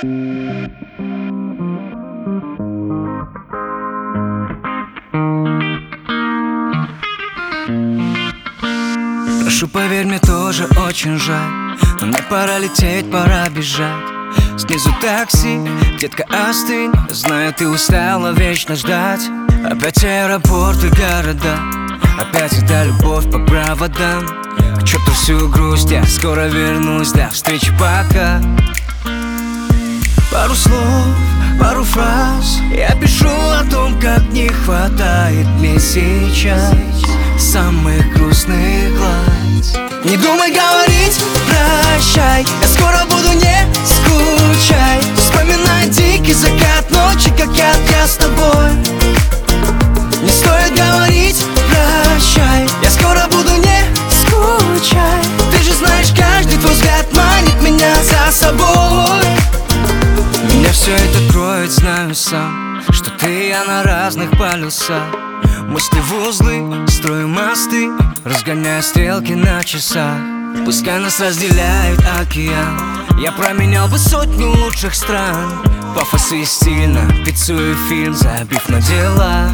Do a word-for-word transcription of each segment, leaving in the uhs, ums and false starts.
Прошу, поверь, мне тоже очень жаль, но мне пора лететь, пора бежать. Снизу такси, детка, остынь. Знаю, ты устала вечно ждать. Опять аэропорты, города, опять эта любовь по проводам. К черту всю грусть, я скоро вернусь, до встречи, пока. Пару слов, пару фраз я пишу о том, как не хватает мне сейчас самых грустных глаз. Не думай говорить прощай, я скоро буду, не скучай. Вспоминай дикий закат ночи, как я, я с тобой. Не стоит говорить прощай, я скоро буду, не скучай. Ты же знаешь, каждый твой взгляд манит меня за собой. Меня все это кроет, знаю сам, что ты и я на разных полюсах. Мысли в узлы, строю мосты, разгоняя стрелки на часах. Пускай нас разделяет океан, я променял бы сотню лучших стран. Пафос и стильно, пиццу и фильм, забив на дела.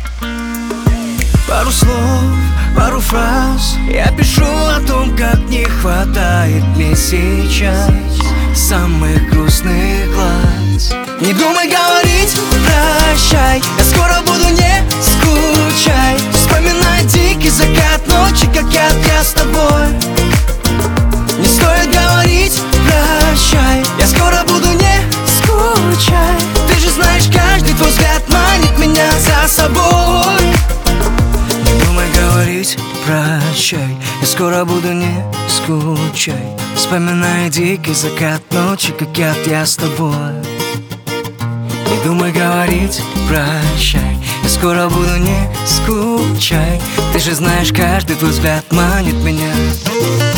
Пару слов, пару фраз я пишу о том, как не хватает мне сейчас самых грустных глаз. Не думай говорить прощай, я скоро буду, не скучай. Вспоминай дикий закат ночи, как я, я с тобой. Не стоит говорить прощай, я скоро буду, не скучай. Ты же знаешь, каждый твой взгляд манит меня за собой. Не думай говорить прощай, я скоро буду, не скучай. Вспоминай дикий закат ночи, как я, я с тобой. Не думай говорить прощай, я скоро буду, не скучай. Ты же знаешь, каждый твой взгляд манит меня.